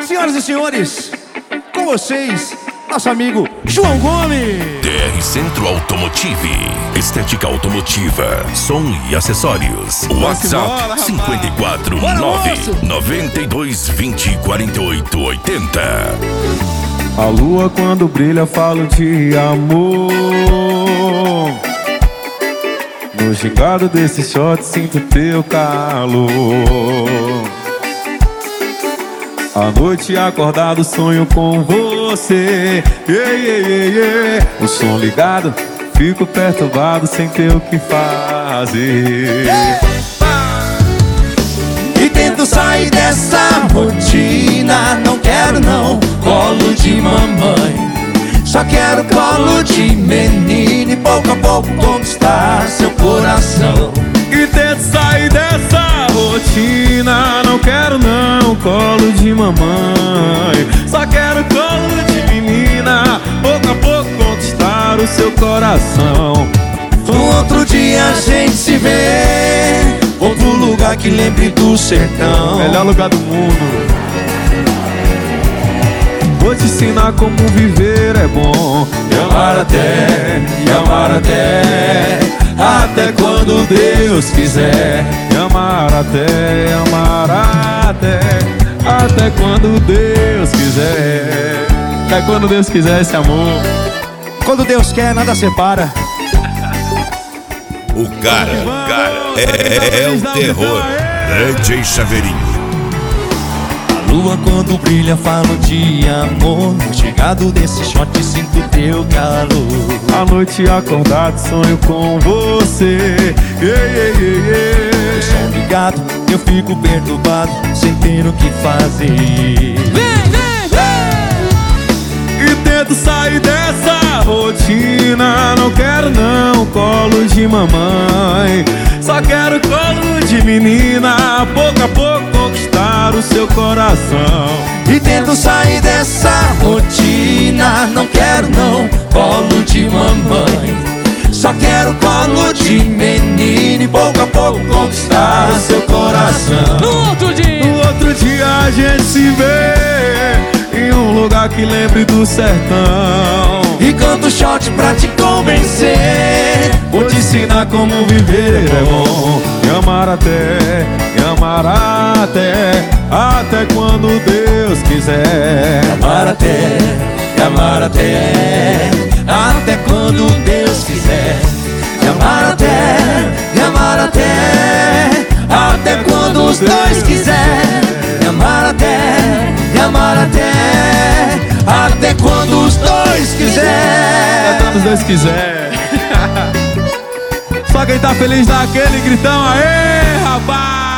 Senhoras e senhores, com vocês, nosso amigo João Gomes. DR Centro Automotive, estética automotiva, som e acessórios. WhatsApp 549-9220-4880. A lua quando brilha falo de amor. No gingado desse shot sinto teu calor. À noite acordado sonho com você. O som ligado, fico perturbado sem ter o que fazer. E tento sair dessa rotina. Não quero não, colo de mamãe. Só quero colo de menino e pouco a pouco conquistar seu coração. E tento sair dessa rotina. Não quero não, colo de mamãe. Só quero colo de menina. Pouco a pouco conquistar o seu coração. Um outro dia a gente se vê. Outro lugar que lembre do sertão. Melhor lugar do mundo. Vou te ensinar como viver é bom. E amar até quando Deus quiser. E amar até quando Deus quiser. Até quando Deus quiser esse amor. Quando Deus quer, nada separa. O cara é o terror. DJ Chaveirinho. Lua quando brilha falo de amor. No chegado desse shot sinto teu calor. À noite acordado sonho com você. O som ligado, eu fico perturbado sem ter o que fazer. E tento sair dessa rotina. Não quero não, colo de mamãe. Só quero colo de menina. Pouco a pouco conquistar o seu coração. E tento sair dessa rotina. Não quero não, colo de mamãe. Só quero colo de menino e pouco a pouco conquistar o seu coração. No outro dia a gente se vê em um lugar que lembre do sertão. E canto shot pra te convencer. Vou te ensinar como viver é bom. E amar até quando Deus quiser. Amar até quando Deus quiser. E amar até quando os dois quiser. E amar até quando os dois quiser. Até quando os dois quiser. Só quem tá feliz dá aquele gritão, aê, rapaz!